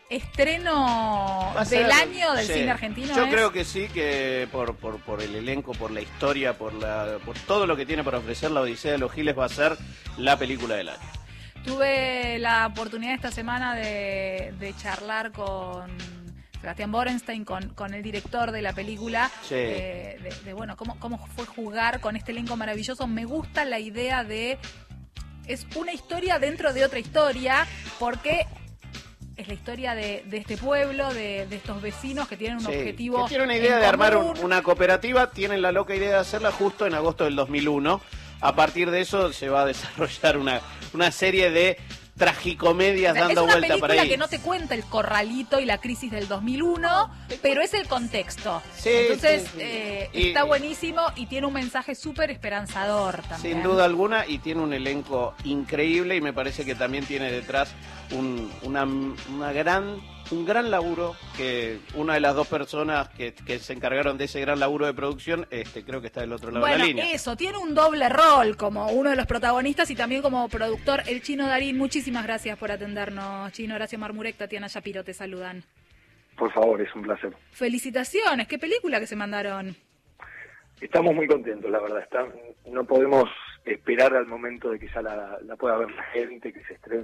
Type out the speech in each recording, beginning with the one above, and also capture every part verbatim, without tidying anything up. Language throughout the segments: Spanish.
estreno del ser, año del sí. cine argentino. Yo es... creo que sí, que por, por, por el elenco, por la historia, por, la, por todo lo que tiene para ofrecer, La Odisea de los Giles va a ser la película del año. Tuve la oportunidad esta semana de, de charlar con Sebastián Borenstein, con, con el director de la película, Sí. eh, de, de bueno, cómo, cómo fue jugar con este elenco maravilloso. Me gusta la idea de... Es una historia dentro de otra historia, porque es la historia de, de este pueblo, de, de estos vecinos que tienen un Sí, objetivo. que tienen una idea en de armar común. un, una cooperativa, tienen la loca idea de hacerla justo en agosto del dos mil uno. A partir de eso se va a desarrollar una, una serie de tragicomedias O sea, dando es una vuelta para película ahí. que no te cuenta el corralito y la crisis del dos mil uno, pero es el contexto. Sí, Entonces, sí, sí. eh, Y- está buenísimo y tiene un mensaje súper esperanzador también. Sin duda alguna, y tiene un elenco increíble, y me parece que también tiene detrás un, una, una gran, un gran laburo, que una de las dos personas que, que se encargaron de ese gran laburo de producción, este creo que está del otro lado Bueno, de la línea. eso, tiene un doble rol como uno de los protagonistas y también como productor, el Chino Darín. Muchísimas gracias por atendernos, Chino. Horacio Marmurek, Tatiana Shapiro, te saludan. Por favor, es un placer. Felicitaciones, qué película que se mandaron. Estamos muy contentos, la verdad. Está, no podemos esperar al momento de que ya la, la pueda ver la gente, que se estrene.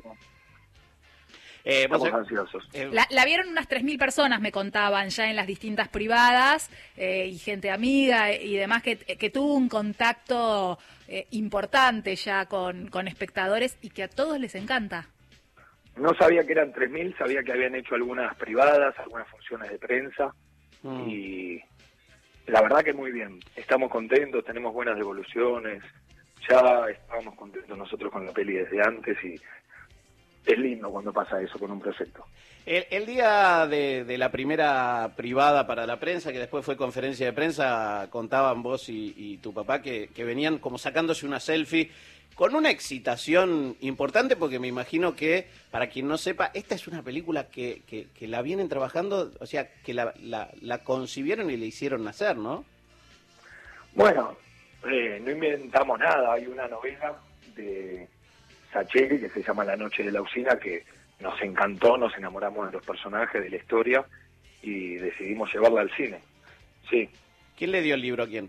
Eh, vos Estamos sabés- ansiosos. eh, La, la vieron unas tres mil personas, me contaban, ya en las distintas privadas, eh, y gente amiga y demás, que, que tuvo un contacto eh, importante ya con, con espectadores y que a todos les encanta. No sabía que eran tres mil, sabía que habían hecho algunas privadas, algunas funciones de prensa, mm. y la verdad que muy bien. Estamos contentos, tenemos buenas devoluciones, ya estábamos contentos nosotros con la peli desde antes, y es lindo cuando pasa eso con un proyecto. El, el día de, de la primera privada para la prensa, que después fue conferencia de prensa, contaban vos y, y tu papá que, que venían como sacándose una selfie con una excitación importante, porque me imagino que, para quien no sepa, esta es una película que, que, que la vienen trabajando, o sea, que la, la, la concibieron y la hicieron nacer, ¿no? Bueno, eh, no inventamos nada, hay una novela de Sacheri que se llama La Noche de la Usina, que nos encantó, nos enamoramos de los personajes, de la historia, y decidimos llevarla al cine. Sí. ¿Quién le dio el libro a quién?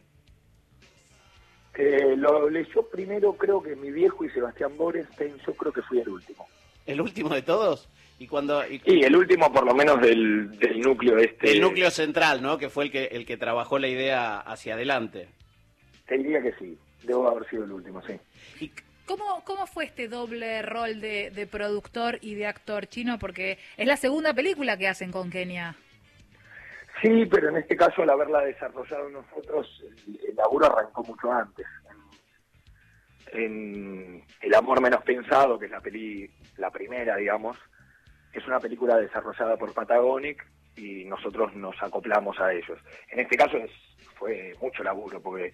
Eh, lo leyó primero, creo que mi viejo y Sebastián Borenstein, yo creo que fui el último. ¿El último de todos? Y cuando y, Y el último por lo menos del, del núcleo este. el núcleo central, ¿no? Que fue el que el que trabajó la idea hacia adelante. Te diría que sí, debo haber sido el último, sí. Y, ¿Cómo, ¿Cómo fue este doble rol de, de productor y de actor, Chino? Porque es la segunda película que hacen con Kenia. Sí, pero en este caso al haberla desarrollado nosotros, el, el laburo arrancó mucho antes. En, en El amor menos pensado, que es la peli, la primera, digamos, es una película desarrollada por Patagonic y nosotros nos acoplamos a ellos. En este caso es, fue mucho laburo, porque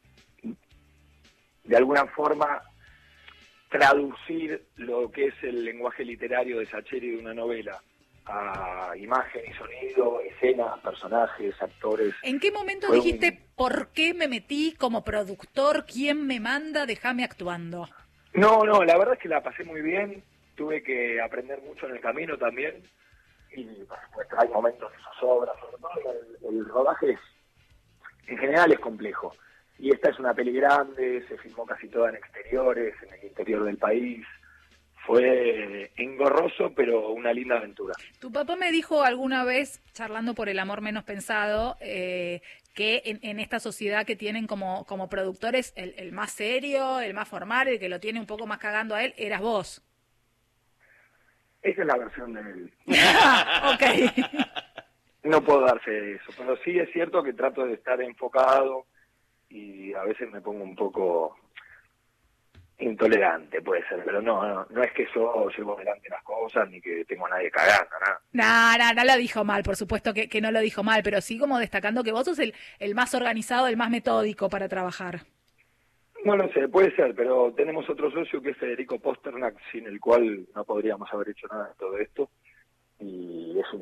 de alguna forma traducir lo que es el lenguaje literario de Sacheri de una novela a imagen y sonido, escenas, personajes, actores. ¿En qué momento Fue dijiste, un- por qué me metí como productor? ¿Quién me manda? Déjame actuando. No, no, la verdad es que la pasé muy bien, tuve que aprender mucho en el camino también, y por supuesto hay momentos de zozobra, sobre todo el, el rodaje es, en general es complejo, y esta es una peli grande, se filmó casi toda en exteriores, en el interior del país, fue engorroso, pero una linda aventura. Tu papá me dijo alguna vez, charlando por El amor menos pensado, eh, que en, en esta sociedad que tienen como, como productores, el, el más serio, el más formal, el que lo tiene un poco más cagando a él, eras vos. Esa es la versión de él. Ok. No puedo darse de eso, pero sí es cierto que trato de estar enfocado y a veces me pongo un poco intolerante, puede ser, pero no, no, no es que yo llevo adelante las cosas ni que tengo a nadie cagando, nada. No, no, no lo dijo mal, por supuesto que, que no lo dijo mal, pero sí como destacando que vos sos el, el más organizado, el más metódico para trabajar. No lo sé, puede ser, pero tenemos otro socio que es Federico Posternak, sin el cual no podríamos haber hecho nada de todo esto, y es un tipo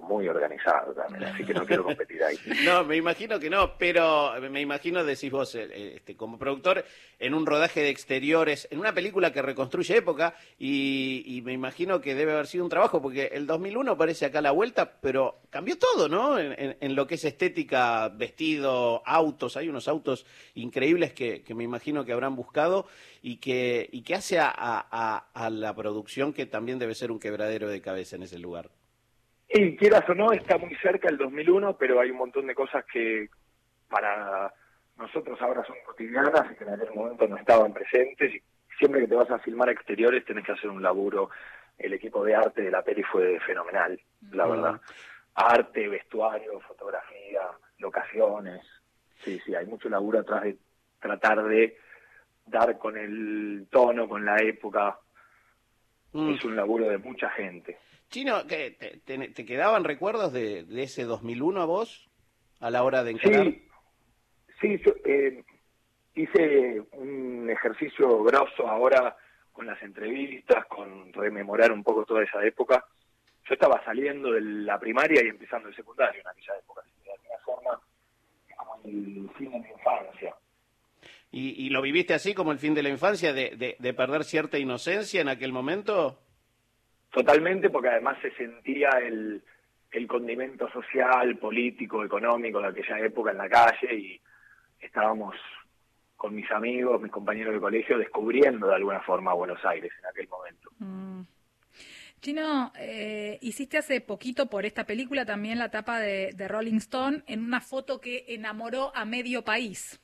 muy organizado también, así que no quiero competir ahí. No, me imagino que no, pero me imagino, decís vos, eh, este, como productor, en un rodaje de exteriores, en una película que reconstruye época, y, y me imagino que debe haber sido un trabajo, porque el dos mil uno parece acá a la vuelta, pero cambió todo, ¿no? En, en, en lo que es estética, vestido, autos, hay unos autos increíbles que, que me imagino que habrán buscado, y que, y que hace a, a, a la producción, que también debe ser un quebradero de cabeza en ese lugar. Y quieras o no, está muy cerca el dos mil uno, pero hay un montón de cosas que para nosotros ahora son cotidianas y que en aquel momento no estaban presentes. Y siempre que te vas a filmar exteriores tenés que hacer un laburo. El equipo de arte de la peli fue fenomenal, la Mm. verdad. Arte, vestuario, fotografía, locaciones. Sí, sí, hay mucho laburo atrás de tratar de dar con el tono, con la época. Mm. Es un laburo de mucha gente. Chino, ¿qué, te, te, te quedaban recuerdos de, de ese dos mil uno a vos a la hora de encarar? Sí, sí, yo eh, hice un ejercicio grosso ahora con las entrevistas, con rememorar un poco toda esa época. Yo estaba saliendo de la primaria y empezando el secundario en aquella época, así que de alguna forma como el fin de mi infancia. ¿Y, y lo viviste así como el fin de la infancia, de, de, de perder cierta inocencia en aquel momento? Totalmente, porque además se sentía el, el condimento social, político, económico de aquella época en la calle y estábamos con mis amigos, mis compañeros de colegio, descubriendo de alguna forma Buenos Aires en aquel momento. Mm. Chino, eh, hiciste hace poquito por esta película también la tapa de, de Rolling Stone en una foto que enamoró a medio país.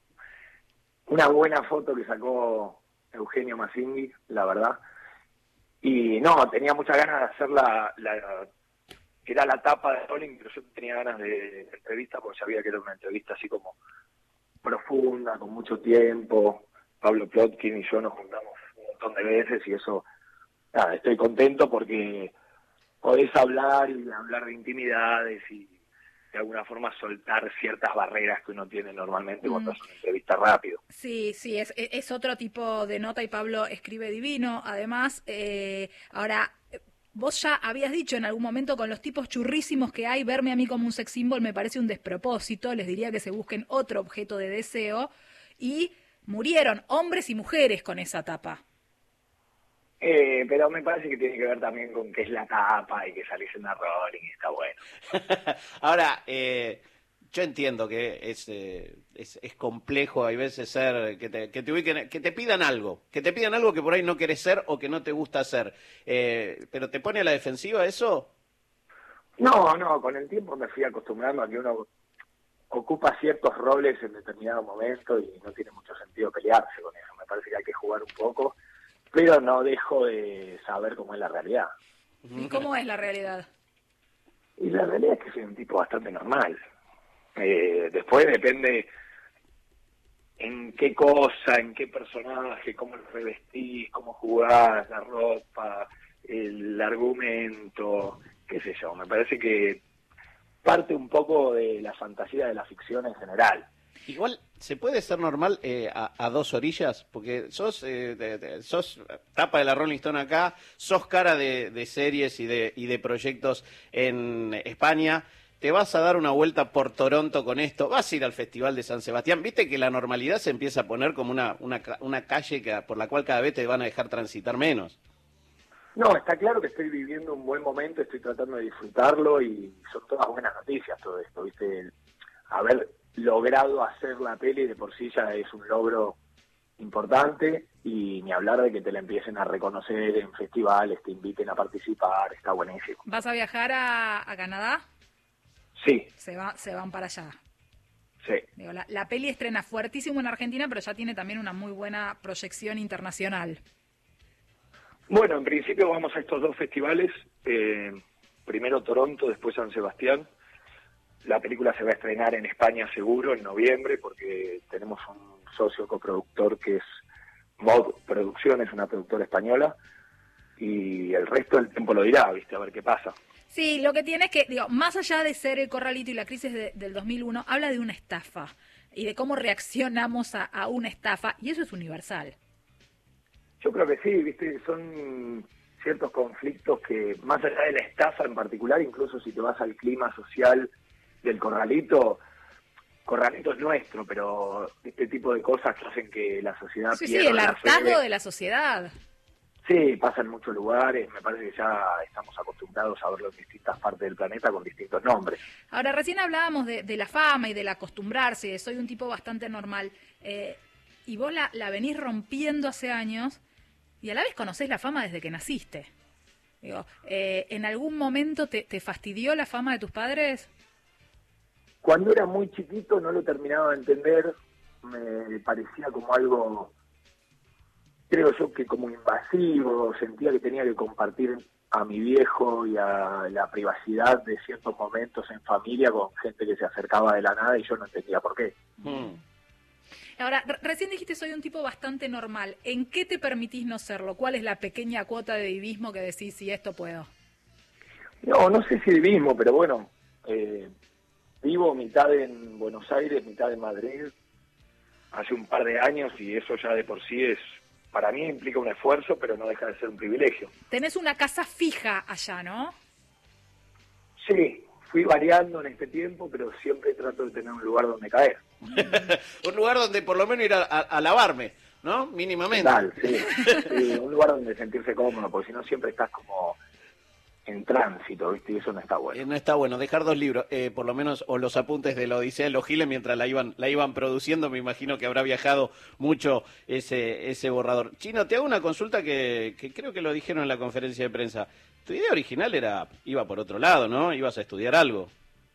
Una buena foto que sacó Eugenio Massinghi, la verdad. Y no, tenía muchas ganas de hacer la, la que era la tapa de Rolling, pero yo tenía ganas de, de entrevista porque sabía que era una entrevista así como profunda, con mucho tiempo. Pablo Plotkin y yo nos juntamos un montón de veces y eso, nada, estoy contento porque podés hablar y hablar de intimidades y de alguna forma soltar ciertas barreras que uno tiene normalmente cuando Mm. hace una entrevista rápido. Sí, sí, es, es otro tipo de nota y Pablo escribe divino. Además, eh, ahora, eh, vos ya habías dicho en algún momento con los tipos churrísimos que hay, verme a mí como un sex symbol me parece un despropósito. Les diría que se busquen otro objeto de deseo. Y murieron hombres y mujeres con esa tapa. Eh, pero me parece que tiene que ver también con qué es la tapa y que salís en la Rolling y está bueno. Ahora, eh, yo entiendo que es, eh, es, es complejo, hay veces ser, que te, que te ubiquen, que te pidan algo, que te pidan algo que por ahí no querés ser o que no te gusta hacer. Eh, ¿pero te pone a la defensiva eso? No, no, con el tiempo me fui acostumbrando a que uno ocupa ciertos roles en determinado momento y no tiene mucho sentido pelearse con eso. Me parece que hay que jugar un poco, pero no dejo de saber cómo es la realidad. ¿Y cómo es la realidad? Y la realidad es que soy un tipo bastante normal. Eh, después depende en qué cosa, en qué personaje, cómo lo revestís, cómo jugás, la ropa, el argumento, qué sé yo. Me parece que parte un poco de la fantasía de la ficción en general. Igual, ¿se puede ser normal eh, a, a dos orillas? Porque sos, eh, de, de, sos tapa de la Rolling Stone acá, sos cara de, de series y de, y de proyectos en España, te vas a dar una vuelta por Toronto con esto, vas a ir al Festival de San Sebastián, viste que la normalidad se empieza a poner como una, una, una calle que, por la cual cada vez te van a dejar transitar menos. No, está claro que estoy viviendo un buen momento, estoy tratando de disfrutarlo y son todas buenas noticias todo esto, viste, haber logrado hacer la peli de por sí ya es un logro importante y ni hablar de que te la empiecen a reconocer en festivales, te inviten a participar, está buenísimo. ¿Vas a viajar a, a Canadá? Sí, Se, va, se van para allá. sí. Digo, la, la peli estrena fuertísimo en Argentina, pero ya tiene también una muy buena proyección internacional. Bueno, en principio vamos a estos dos festivales, eh, primero Toronto, después San Sebastián. La película se va a estrenar en España seguro en noviembre porque tenemos un socio coproductor que es Mod Producciones, una productora española, y el resto del tiempo lo dirá, viste, a ver qué pasa. Sí, lo que tiene es que, digo, más allá de ser el corralito y la crisis de, del dos mil uno, habla de una estafa y de cómo reaccionamos a, a una estafa, y eso es universal. Yo creo que sí, viste, son ciertos conflictos que, más allá de la estafa en particular, incluso si te vas al clima social del Corralito, Corralito es nuestro, pero este tipo de cosas que hacen que la sociedad Sí, sí, pierda el la hartazgo fe. de la sociedad. Sí, pasa en muchos lugares, me parece que ya estamos acostumbrados a verlo en distintas partes del planeta con distintos nombres. Ahora, recién hablábamos de, de la fama y del acostumbrarse, de soy un tipo bastante normal, eh, y vos la, la venís rompiendo hace años, y a la vez conocés la fama desde que naciste. Digo, eh, ¿en algún momento te, te fastidió la fama de tus padres? Cuando era muy chiquito no lo terminaba de entender, me parecía como algo, creo yo que como invasivo, sentía que tenía que compartir a mi viejo y a la privacidad de ciertos momentos en familia con gente que se acercaba de la nada y yo no entendía por qué. Mm. Ahora, re- recién dijiste soy un tipo bastante normal. ¿En qué te permitís no serlo? ¿Cuál es la pequeña cuota de divismo que decís, si esto puedo? No, no sé si el mismo, pero bueno, eh, vivo mitad en Buenos Aires, mitad en Madrid, hace un par de años y eso ya de por sí es, para mí implica un esfuerzo, pero no deja de ser un privilegio. Tenés una casa fija allá, ¿no? Sí, fui variando en este tiempo, pero siempre trato de tener un lugar donde caer. Un lugar donde por lo menos ir a, a, a lavarme, ¿no? Mínimamente. Tal, sí, sí, un lugar donde sentirse cómodo, porque si no siempre estás como en tránsito, ¿viste? Y eso no está Eh, bueno. no está bueno dejar dos libros, eh, por lo menos, o los apuntes de la Odisea de los Giles mientras la iban la iban produciendo. Me imagino que habrá viajado mucho ese ese borrador. Chino, te hago una consulta que, que creo que lo dijeron en la conferencia de prensa. Tu idea original era iba por otro lado, ¿no? Ibas a estudiar algo.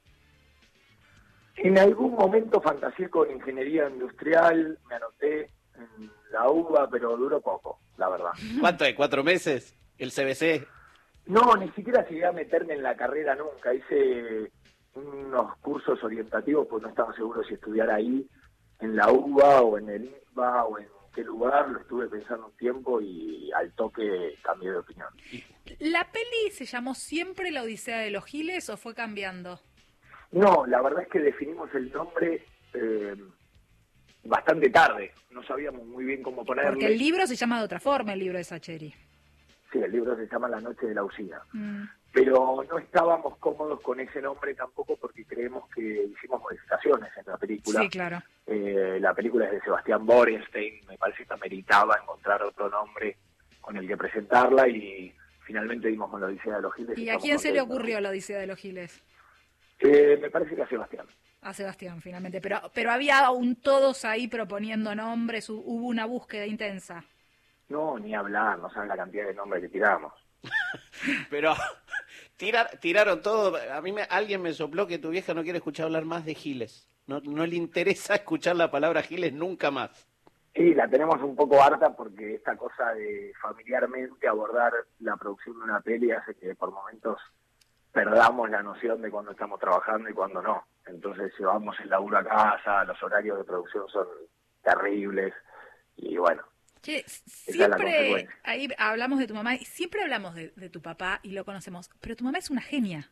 En algún momento fantaseé con ingeniería industrial, me anoté en la UBA, pero duró poco, la verdad. ¿Cuánto hay? ¿Cuatro meses? ¿El C B C? No, ni siquiera llegué a meterme en la carrera nunca. Hice unos cursos orientativos porque no estaba seguro si estudiar ahí, en la UBA o en el I N B A o en qué lugar. Lo estuve pensando un tiempo y al toque cambié de opinión. ¿La peli se llamó siempre La Odisea de los Giles o fue cambiando? No, la verdad es que definimos el nombre eh, bastante tarde. No sabíamos muy bien cómo ponerle. Porque el libro se llama de otra forma, el libro de Sacheri. Sí, el libro se llama La Noche de la Usina. Mm. Pero no estábamos cómodos con ese nombre tampoco porque creemos que hicimos modificaciones en la película. Sí, claro. Eh, la película es de Sebastián Borenstein, me parece que ameritaba encontrar otro nombre con el que presentarla y finalmente dimos con La Odisea de los Giles. ¿Y a estamos quién se le contentos. ocurrió La Odisea de los Giles? Eh, me parece que a Sebastián. A Sebastián, finalmente. Pero, pero había un todos ahí proponiendo nombres, hu- hubo una búsqueda intensa. No, ni hablar, no saben la cantidad de nombres que tiramos. Pero tirar, tiraron todo. A mí me, alguien me sopló que tu vieja no quiere escuchar hablar más de Giles. No, no le interesa escuchar la palabra Giles nunca más. Sí, la tenemos un poco harta porque esta cosa de familiarmente abordar la producción de una peli hace que por momentos perdamos la noción de cuando estamos trabajando y cuando no. Entonces llevamos el laburo a casa, los horarios de producción son terribles y bueno. Che, es la siempre, consecuencia. ahí hablamos de tu mamá, y siempre hablamos de, de tu papá y lo conocemos, pero tu mamá es una genia.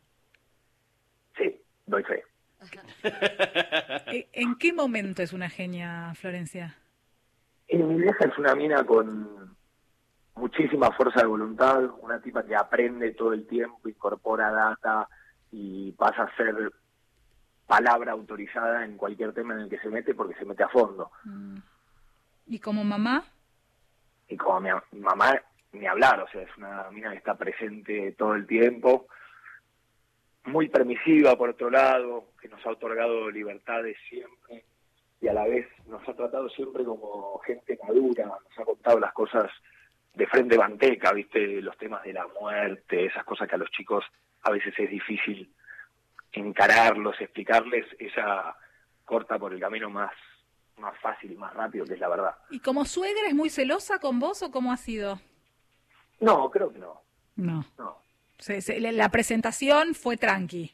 Sí, doy fe. ¿En, en qué momento es una genia, Florencia? Y mi vieja es una mina con muchísima fuerza de voluntad, una tipa que aprende todo el tiempo, incorpora data y pasa a ser palabra autorizada en cualquier tema en el que se mete porque se mete a fondo. Mm. ¿Y como mamá? Y como mi, mi mamá, ni hablar, o sea, es una mina que está presente todo el tiempo, muy permisiva por otro lado, que nos ha otorgado libertades siempre y a la vez nos ha tratado siempre como gente madura, nos ha contado las cosas de frente manteca, viste, los temas de la muerte, esas cosas que a los chicos a veces es difícil encararlos, explicarles, ella corta por el camino más más fácil y más rápido, que es la verdad. ¿Y como suegra es muy celosa con vos o cómo ha sido? No, creo que no. No. No. Se- se- la presentación fue tranqui.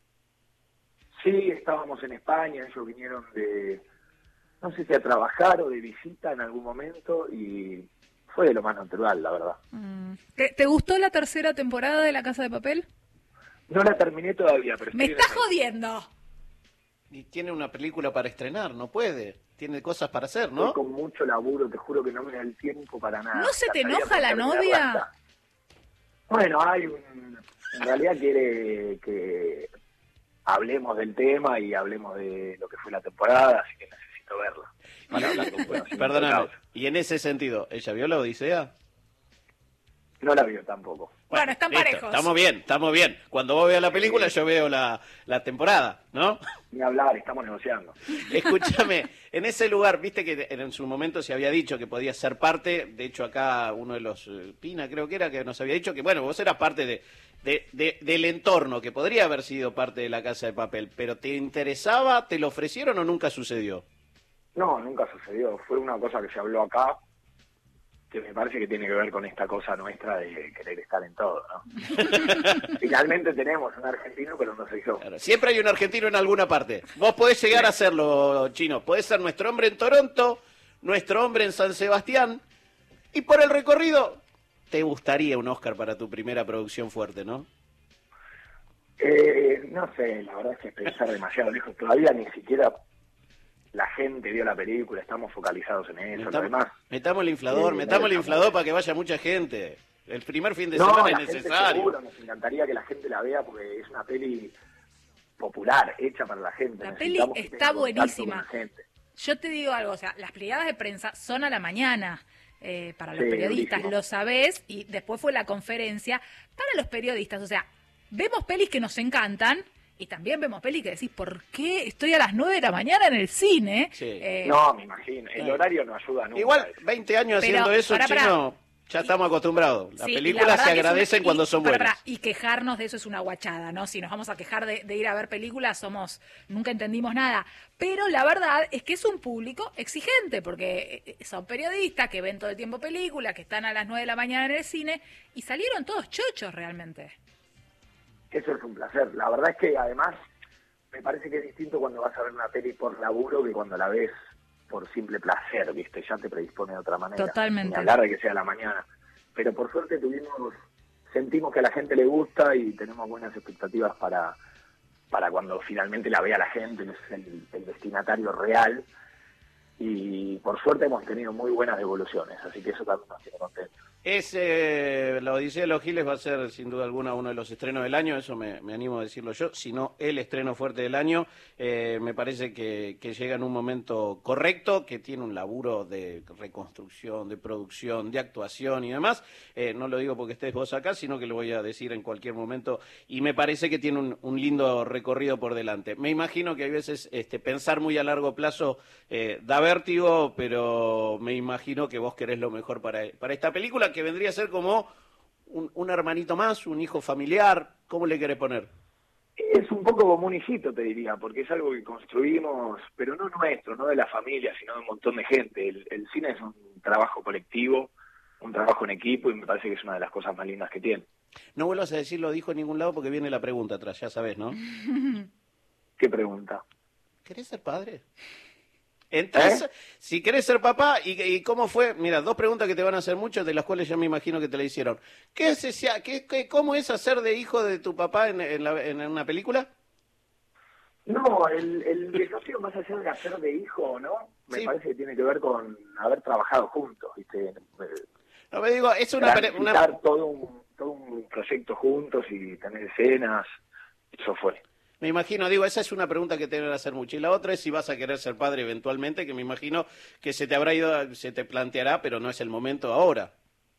Sí, estábamos en España, ellos vinieron de, no sé si a trabajar o de visita en algún momento y fue de lo más natural, la verdad. Mm. ¿Te, te gustó la tercera temporada de La Casa de Papel? No la terminé todavía, pero ¡Me estoy en estás esa- jodiendo! Y tiene una película para estrenar, no puede. Tiene cosas para hacer, Estoy ¿no? con mucho laburo, te juro que no me da el tiempo para nada. ¿No se te Trataría enoja de la terminarla novia? hasta- Bueno, hay un... En realidad quiere que hablemos del tema y hablemos de lo que fue la temporada, así que necesito verla para hablar con conocimiento de Perdóname, causa. y en ese sentido, ¿ella vio la Odisea? No la vio tampoco. Bueno, están listo, parejos. Estamos bien, estamos bien. Cuando vos veas la película, yo veo la, la temporada, ¿no? Ni hablar, estamos negociando. Escúchame, en ese lugar, viste que en su momento se había dicho que podías ser parte, de hecho acá uno de los, eh, Pina creo que era, que nos había dicho que, bueno, vos eras parte de, de, de- del entorno, que podría haber sido parte de la Casa de Papel, pero ¿te interesaba, te lo ofrecieron o nunca sucedió? No, nunca sucedió. Fue una cosa que se habló acá, que me parece que tiene que ver con esta cosa nuestra de querer estar en todo, ¿no? Finalmente tenemos un argentino, pero no soy yo. Claro, siempre hay un argentino en alguna parte. Vos podés llegar a serlo, Chino. Podés ser nuestro hombre en Toronto, nuestro hombre en San Sebastián, y por el recorrido te gustaría un Oscar para tu primera producción fuerte, ¿no? Eh, no sé, la verdad es que es pensar demasiado lejos. Todavía ni siquiera la gente vio la película, estamos focalizados en eso. Lo Metamos, demás, metamos el inflador, eh, metamos el no, inflador para que vaya mucha gente. El primer fin de no, semana la es gente necesario. seguro, nos encantaría que la gente la vea porque es una peli popular, hecha para la gente. La peli Necesitamos que está tenga contacto buenísima. con la gente. Yo te digo algo, o sea, las plegadas de prensa son a la mañana eh, para los Sí, periodistas, durísimo. lo sabés, y después fue la conferencia para los periodistas. O sea, vemos pelis que nos encantan y también vemos pelis que decís, ¿por qué estoy a las nueve de la mañana en el cine? Sí. Eh, No, me imagino. El Claro. horario no ayuda nunca. Igual, veinte años Pero, haciendo eso, pará, pará. Chino, ya Y- estamos acostumbrados. Las sí, y la películas verdad se que es agradecen una- cuando y- son pará, buenas. pará, y quejarnos de eso es una guachada, ¿no? Si nos vamos a quejar de, de ir a ver películas, somos nunca entendimos nada. Pero la verdad es que es un público exigente, porque eh, son periodistas que ven todo el tiempo películas, que están a las nueve de la mañana en el cine, y salieron todos chochos realmente. Eso es un placer. La verdad es que además me parece que es distinto cuando vas a ver una peli por laburo que cuando la ves por simple placer, ¿viste? Ya te predispone de otra manera. Totalmente. Ni hablar de que sea a la mañana. Pero por suerte tuvimos, sentimos que a la gente le gusta y tenemos buenas expectativas para, para cuando finalmente la vea la gente, que es el, el destinatario real. Y por suerte hemos tenido muy buenas devoluciones, así que eso también nos tiene contentos. Es, eh, la Odisea de los Giles va a ser sin duda alguna uno de los estrenos del año, eso me, me animo a decirlo yo, si no el estreno fuerte del año. Eh, me parece que, que llega en un momento correcto, que tiene un laburo de reconstrucción, de producción, de actuación y demás. Eh, no lo digo porque estés vos acá, sino que lo voy a decir en cualquier momento, y me parece que tiene un, un lindo recorrido por delante. Me imagino que hay veces este, pensar muy a largo plazo eh, da vértigo, pero me imagino que vos querés lo mejor para, para esta película, que vendría a ser como un, un hermanito más, un hijo familiar. ¿Cómo le querés poner? Es un poco como un hijito, te diría, porque es algo que construimos, pero no nuestro, no de la familia, sino de un montón de gente. El, el cine es un trabajo colectivo, un trabajo en equipo, y me parece que es una de las cosas más lindas que tiene. No vuelvas a decir lo dijo en ningún lado porque viene la pregunta atrás, ya sabes, ¿no? ¿Qué pregunta? ¿Querés ser padre? Entonces, ¿Eh? si querés ser papá, ¿y, y cómo fue? Mira, dos preguntas que te van a hacer muchas, de las cuales ya me imagino que te la hicieron. ¿Qué es ese, qué, qué- ¿Cómo es hacer de hijo de tu papá en, en, la- en una película? No, el, el desafío más allá de hacer de hijo, ¿no? Me Sí. parece que tiene que ver con haber trabajado juntos, ¿viste? No me digo, es una, pele- una, Planificar todo un, todo un proyecto juntos y tener escenas, eso fue. me imagino, digo, esa es una pregunta que te deben hacer mucho. Y la otra es si vas a querer ser padre eventualmente, que me imagino que se te habrá ido, se te planteará, pero no es el momento ahora.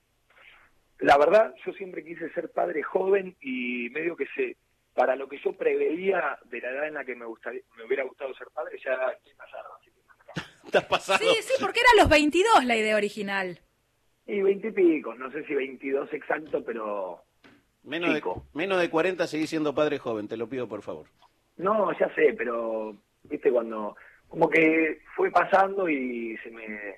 La verdad, yo siempre quise ser padre joven y medio que sé, para lo que yo preveía de la edad en la que me gustaría, me hubiera gustado ser padre, ya estoy pasado. Así que... ¿Te has pasado? Sí, sí, porque era a los veintidós la idea original. Y veintipico, no sé si veintidós exacto, pero Menos de, chico. menos de cuarenta seguís siendo padre joven, te lo pido por favor. No, ya sé, pero viste cuando como que fue pasando y se me, me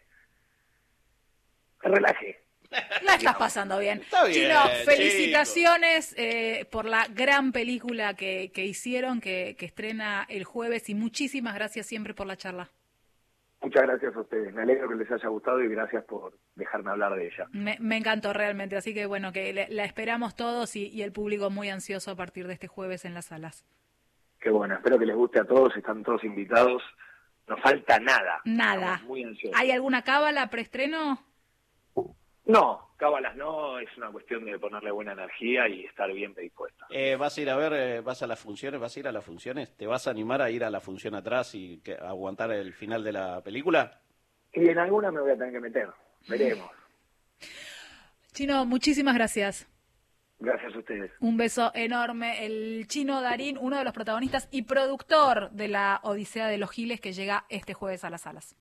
relajé. La estás pasando bien. Está bien, Chino, felicitaciones eh, por la gran película que, que hicieron, que, que estrena el jueves, y muchísimas gracias siempre por la charla. Muchas gracias a ustedes, me alegro que les haya gustado y gracias por dejarme hablar de ella. Me, me encantó realmente, así que bueno, que le- la esperamos todos y, y el público muy ansioso a partir de este jueves en las salas. Qué bueno, espero que les guste a todos, están todos invitados, no falta nada. Nada. Estamos muy ansiosos. ¿Hay alguna cábala preestreno? No, cábalas no, es una cuestión de ponerle buena energía y estar bien predispuesta. Eh, ¿Vas a ir a ver, eh, vas a las funciones, vas a ir a las funciones? ¿Te vas a animar a ir a la función atrás y que, a aguantar el final de la película? Y en alguna me voy a tener que meter, veremos. Chino, muchísimas gracias. Gracias a ustedes. Un beso enorme. El Chino Darín, uno de los protagonistas y productor de la Odisea de los Giles, que llega este jueves a las salas.